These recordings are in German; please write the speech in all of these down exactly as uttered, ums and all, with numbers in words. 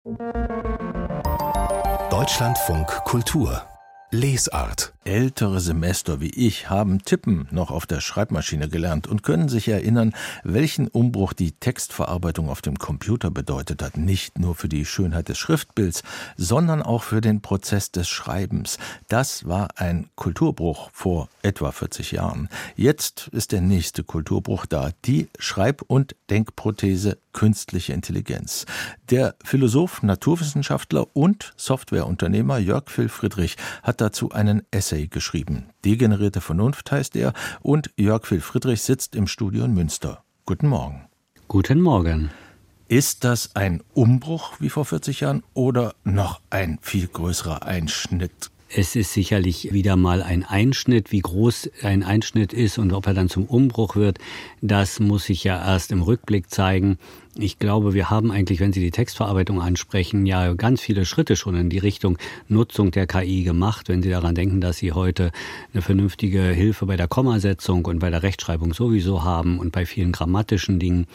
Deutschlandfunk Kultur Lesart. Ältere Semester wie ich haben Tippen noch auf der Schreibmaschine gelernt und können sich erinnern, welchen Umbruch die Textverarbeitung auf dem Computer bedeutet hat. Nicht nur für die Schönheit des Schriftbilds, sondern auch für den Prozess des Schreibens. Das war ein Kulturbruch vor etwa vierzig Jahren. Jetzt ist der nächste Kulturbruch da, die Schreib- und Denkprothese künstliche Intelligenz. Der Philosoph, Naturwissenschaftler und Softwareunternehmer Jörg Phil Friedrich hat dazu einen Essay geschrieben. Degenerierte Vernunft heißt er und Jörg Phil Friedrich sitzt im Studio in Münster. Guten Morgen. Guten Morgen. Ist das ein Umbruch wie vor vierzig Jahren oder noch ein viel größerer Einschnitt? Es ist sicherlich wieder mal ein Einschnitt. Wie groß ein Einschnitt ist und ob er dann zum Umbruch wird, das muss sich ja erst im Rückblick zeigen. Ich glaube, wir haben eigentlich, wenn Sie die Textverarbeitung ansprechen, ja ganz viele Schritte schon in die Richtung Nutzung der K I gemacht. Wenn Sie daran denken, dass Sie heute eine vernünftige Hilfe bei der Kommasetzung und bei der Rechtschreibung sowieso haben und bei vielen grammatischen Dingen,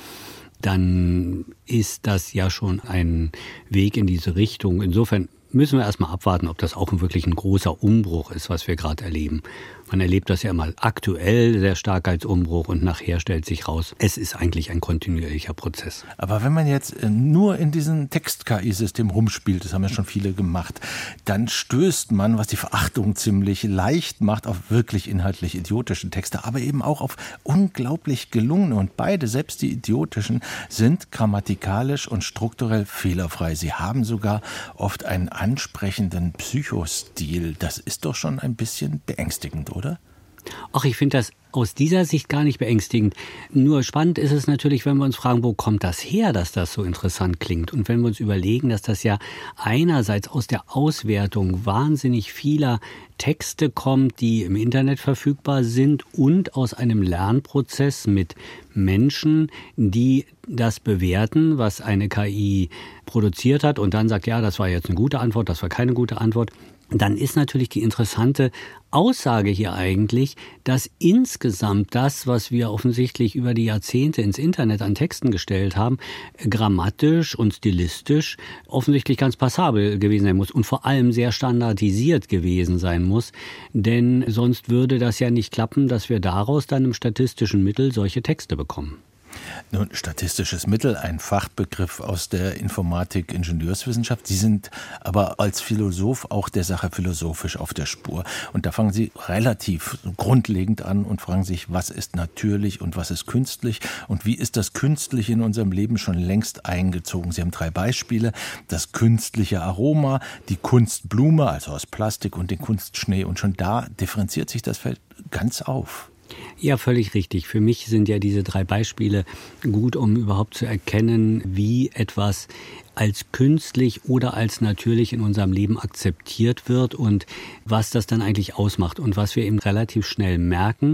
dann ist das ja schon ein Weg in diese Richtung. Insofern müssen wir erstmal abwarten, ob das auch wirklich ein großer Umbruch ist, was wir gerade erleben. Man erlebt das ja immer aktuell sehr stark als Umbruch und nachher stellt sich raus, es ist eigentlich ein kontinuierlicher Prozess. Aber wenn man jetzt nur in diesem Text-K I-System rumspielt, das haben ja schon viele gemacht, dann stößt man, was die Verachtung ziemlich leicht macht, auf wirklich inhaltlich idiotische Texte, aber eben auch auf unglaublich gelungene. Und beide, selbst die idiotischen, sind grammatikalisch und strukturell fehlerfrei. Sie haben sogar oft einen ansprechenden Psychostil. Das ist doch schon ein bisschen beängstigend, oder? Ach, ich finde das aus dieser Sicht gar nicht beängstigend. Nur spannend ist es natürlich, wenn wir uns fragen, wo kommt das her, dass das so interessant klingt? Und wenn wir uns überlegen, dass das ja einerseits aus der Auswertung wahnsinnig vieler Texte kommt, die im Internet verfügbar sind und aus einem Lernprozess mit Menschen, die das bewerten, was eine K I produziert hat und dann sagt, ja, das war jetzt eine gute Antwort, das war keine gute Antwort. Dann ist natürlich die interessante Aussage hier eigentlich, dass insgesamt das, was wir offensichtlich über die Jahrzehnte ins Internet an Texten gestellt haben, grammatisch und stilistisch offensichtlich ganz passabel gewesen sein muss und vor allem sehr standardisiert gewesen sein muss. Denn sonst würde das ja nicht klappen, dass wir daraus dann im statistischen Mittel solche Texte bekommen. Nun, statistisches Mittel, ein Fachbegriff aus der Informatik-Ingenieurswissenschaft. Sie sind aber als Philosoph auch der Sache philosophisch auf der Spur. Und da fangen Sie relativ grundlegend an und fragen sich, was ist natürlich und was ist künstlich? Und wie ist das Künstliche in unserem Leben schon längst eingezogen? Sie haben drei Beispiele. Das künstliche Aroma, die Kunstblume, also aus Plastik, und den Kunstschnee. Und schon da differenziert sich das Feld ganz auf. Ja, völlig richtig. Für mich sind ja diese drei Beispiele gut, um überhaupt zu erkennen, wie etwas als künstlich oder als natürlich in unserem Leben akzeptiert wird und was das dann eigentlich ausmacht. Und was wir eben relativ schnell merken,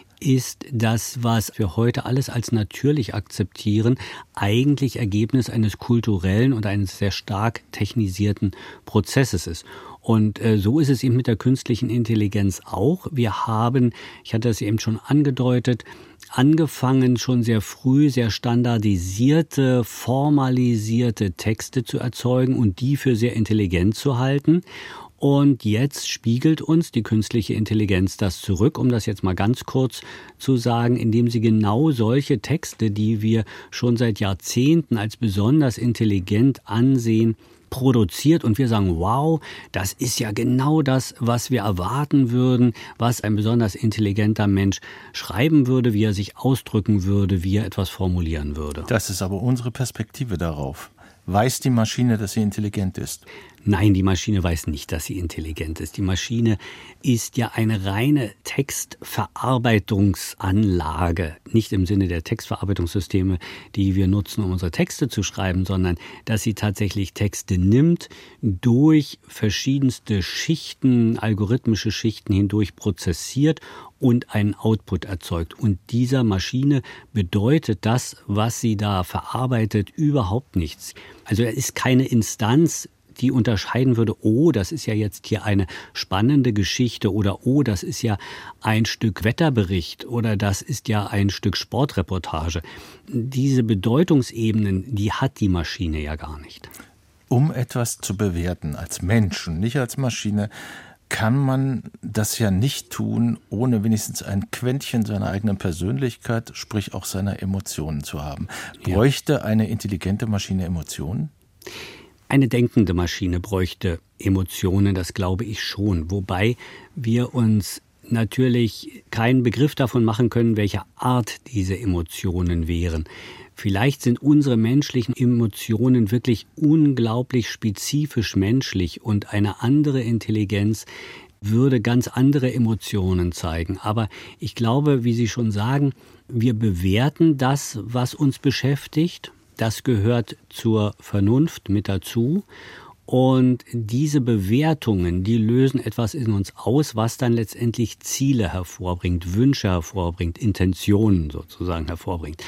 ist das, was wir heute alles als natürlich akzeptieren, eigentlich Ergebnis eines kulturellen und eines sehr stark technisierten Prozesses ist. Und äh, so ist es eben mit der künstlichen Intelligenz auch. Wir haben, ich hatte es eben schon angedeutet, angefangen schon sehr früh sehr standardisierte, formalisierte Texte zu erzeugen und die für sehr intelligent zu halten. Und jetzt spiegelt uns die künstliche Intelligenz das zurück, um das jetzt mal ganz kurz zu sagen, indem sie genau solche Texte, die wir schon seit Jahrzehnten als besonders intelligent ansehen, produziert und wir sagen, wow, das ist ja genau das, was wir erwarten würden, was ein besonders intelligenter Mensch schreiben würde, wie er sich ausdrücken würde, wie er etwas formulieren würde. Das ist aber unsere Perspektive darauf. Weiß die Maschine, dass sie intelligent ist? Nein, die Maschine weiß nicht, dass sie intelligent ist. Die Maschine ist ja eine reine Textverarbeitungsanlage. Nicht im Sinne der Textverarbeitungssysteme, die wir nutzen, um unsere Texte zu schreiben, sondern dass sie tatsächlich Texte nimmt, durch verschiedenste Schichten, algorithmische Schichten hindurch prozessiert und einen Output erzeugt. Und dieser Maschine bedeutet das, was sie da verarbeitet, überhaupt nichts. Also es ist keine Instanz, die unterscheiden würde, oh, das ist ja jetzt hier eine spannende Geschichte oder oh, das ist ja ein Stück Wetterbericht oder das ist ja ein Stück Sportreportage. Diese Bedeutungsebenen, die hat die Maschine ja gar nicht. Um etwas zu bewerten als Mensch und nicht als Maschine, kann man das ja nicht tun, ohne wenigstens ein Quäntchen seiner eigenen Persönlichkeit, sprich auch seiner Emotionen zu haben. Bräuchte eine intelligente Maschine Emotionen? Eine denkende Maschine bräuchte Emotionen, das glaube ich schon. Wobei wir uns natürlich keinen Begriff davon machen können, welcher Art diese Emotionen wären. Vielleicht sind unsere menschlichen Emotionen wirklich unglaublich spezifisch menschlich und eine andere Intelligenz würde ganz andere Emotionen zeigen. Aber ich glaube, wie Sie schon sagen, wir bewerten das, was uns beschäftigt. Das gehört zur Vernunft mit dazu. Und diese Bewertungen, die lösen etwas in uns aus, was dann letztendlich Ziele hervorbringt, Wünsche hervorbringt, Intentionen sozusagen hervorbringt.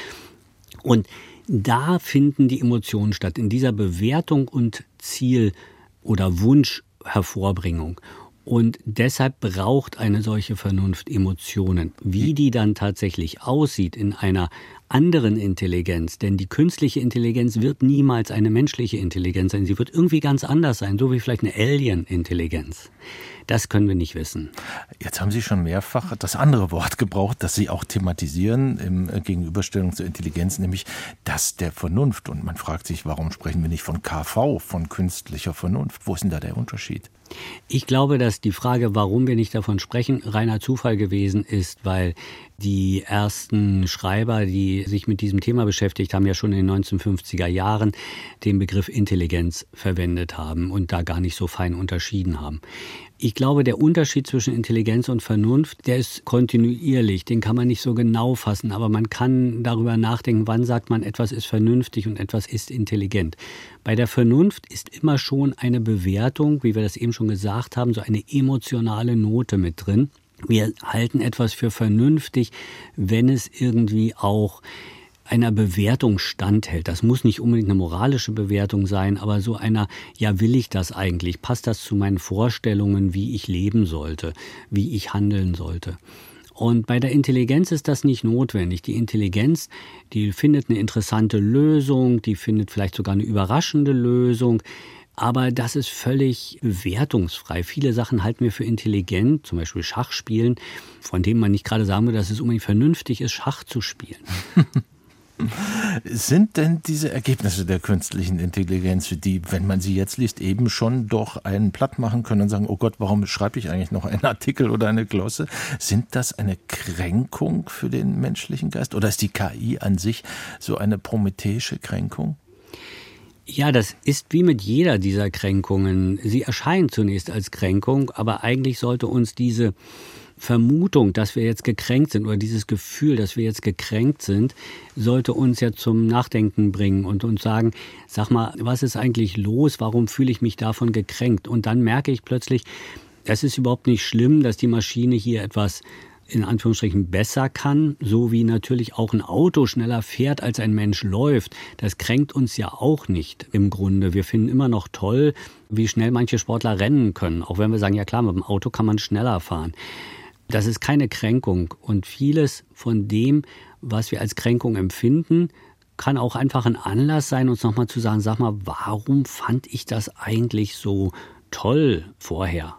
Und da finden die Emotionen statt, in dieser Bewertung und Ziel- oder Wunschhervorbringung. Und deshalb braucht eine solche Vernunft Emotionen. Wie die dann tatsächlich aussieht in einer anderen Intelligenz, denn die künstliche Intelligenz wird niemals eine menschliche Intelligenz sein. Sie wird irgendwie ganz anders sein, so wie vielleicht eine Alien-Intelligenz. Das können wir nicht wissen. Jetzt haben Sie schon mehrfach das andere Wort gebraucht, das Sie auch thematisieren im Gegenüberstellung zur Intelligenz, nämlich das der Vernunft. Und man fragt sich, warum sprechen wir nicht von K V, von künstlicher Vernunft? Wo ist denn da der Unterschied? Ich glaube, dass die Frage, warum wir nicht davon sprechen, reiner Zufall gewesen ist, weil die ersten Schreiber, die sich mit diesem Thema beschäftigt haben, ja schon in den neunzehnhundertfünfziger Jahren den Begriff Intelligenz verwendet haben und da gar nicht so fein unterschieden haben. Ich glaube, der Unterschied zwischen Intelligenz und Vernunft, der ist kontinuierlich, den kann man nicht so genau fassen, aber man kann darüber nachdenken, wann sagt man, etwas ist vernünftig und etwas ist intelligent. Bei der Vernunft ist immer schon eine Bewertung, wie wir das eben schon gesagt haben, so eine emotionale Note mit drin. Wir halten etwas für vernünftig, wenn es irgendwie auch einer Bewertung standhält. Das muss nicht unbedingt eine moralische Bewertung sein, aber so einer, ja, will ich das eigentlich? Passt das zu meinen Vorstellungen, wie ich leben sollte, wie ich handeln sollte? Und bei der Intelligenz ist das nicht notwendig. Die Intelligenz, die findet eine interessante Lösung, die findet vielleicht sogar eine überraschende Lösung. Aber das ist völlig bewertungsfrei. Viele Sachen halten wir für intelligent, zum Beispiel Schachspielen, von denen man nicht gerade sagen würde, dass es unbedingt vernünftig ist, Schach zu spielen. Sind denn diese Ergebnisse der künstlichen Intelligenz, die, wenn man sie jetzt liest, eben schon doch einen platt machen können und sagen, oh Gott, warum schreibe ich eigentlich noch einen Artikel oder eine Glosse? Sind das eine Kränkung für den menschlichen Geist? Oder ist die K I an sich so eine prometheische Kränkung? Ja, das ist wie mit jeder dieser Kränkungen. Sie erscheinen zunächst als Kränkung, aber eigentlich sollte uns diese Vermutung, dass wir jetzt gekränkt sind oder dieses Gefühl, dass wir jetzt gekränkt sind, sollte uns ja zum Nachdenken bringen und uns sagen, sag mal, was ist eigentlich los? Warum fühle ich mich davon gekränkt? Und dann merke ich plötzlich, das ist überhaupt nicht schlimm, dass die Maschine hier etwas in Anführungsstrichen besser kann, so wie natürlich auch ein Auto schneller fährt, als ein Mensch läuft. Das kränkt uns ja auch nicht im Grunde. Wir finden immer noch toll, wie schnell manche Sportler rennen können, auch wenn wir sagen, ja klar, mit dem Auto kann man schneller fahren. Das ist keine Kränkung und vieles von dem, was wir als Kränkung empfinden, kann auch einfach ein Anlass sein, uns nochmal zu sagen, sag mal, warum fand ich das eigentlich so toll vorher,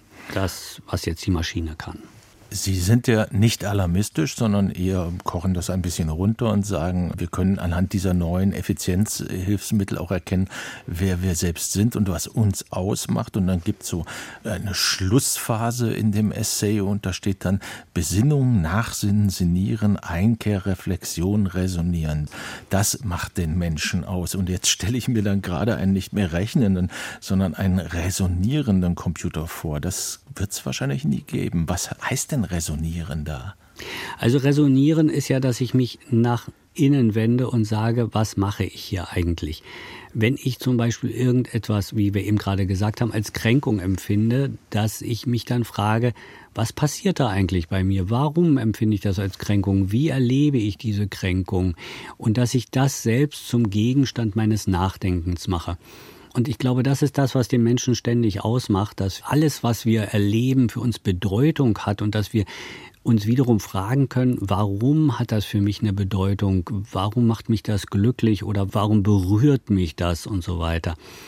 das, was jetzt die Maschine kann? Sie sind ja nicht alarmistisch, sondern eher kochen das ein bisschen runter und sagen, wir können anhand dieser neuen Effizienzhilfsmittel auch erkennen, wer wir selbst sind und was uns ausmacht. Und dann gibt es so eine Schlussphase in dem Essay und da steht dann Besinnung, Nachsinnen, Sinnieren, Einkehr, Reflexion, Resonieren. Das macht den Menschen aus. Und jetzt stelle ich mir dann gerade einen nicht mehr rechnenden, sondern einen resonierenden Computer vor. Das wird es wahrscheinlich nie geben. Was heißt denn resonieren da? Also resonieren ist ja, dass ich mich nach innen wende und sage, was mache ich hier eigentlich? Wenn ich zum Beispiel irgendetwas, wie wir eben gerade gesagt haben, als Kränkung empfinde, dass ich mich dann frage, was passiert da eigentlich bei mir? Warum empfinde ich das als Kränkung? Wie erlebe ich diese Kränkung? Und dass ich das selbst zum Gegenstand meines Nachdenkens mache. Und ich glaube, das ist das, was den Menschen ständig ausmacht, dass alles, was wir erleben, für uns Bedeutung hat und dass wir uns wiederum fragen können, warum hat das für mich eine Bedeutung? Warum macht mich das glücklich oder warum berührt mich das und so weiter?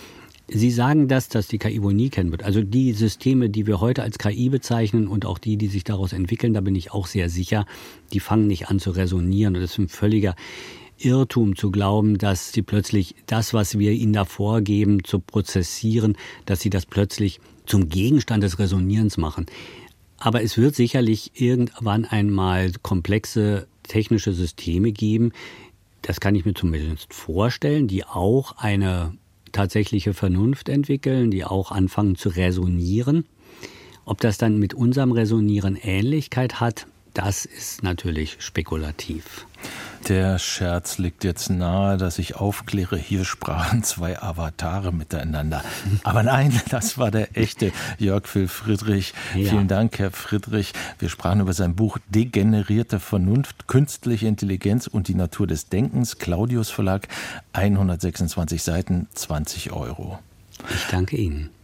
Sie sagen das, dass die K I wohl nie kennen wird. Also die Systeme, die wir heute als K I bezeichnen und auch die, die sich daraus entwickeln, da bin ich auch sehr sicher, die fangen nicht an zu resonieren. Und das ist ein völliger Irrtum zu glauben, dass sie plötzlich das, was wir ihnen da vorgeben, zu prozessieren, dass sie das plötzlich zum Gegenstand des Resonierens machen. Aber es wird sicherlich irgendwann einmal komplexe technische Systeme geben, das kann ich mir zumindest vorstellen, die auch eine tatsächliche Vernunft entwickeln, die auch anfangen zu resonieren. Ob das dann mit unserem Resonieren Ähnlichkeit hat, das ist natürlich spekulativ. Der Scherz liegt jetzt nahe, dass ich aufkläre, hier sprachen zwei Avatare miteinander. Aber nein, das war der echte Jörg Phil Friedrich. Ja. Vielen Dank, Herr Friedrich. Wir sprachen über sein Buch Degenerierte Vernunft, künstliche Intelligenz und die Natur des Denkens, Claudius Verlag, hundertsechsundzwanzig Seiten, zwanzig Euro. Ich danke Ihnen.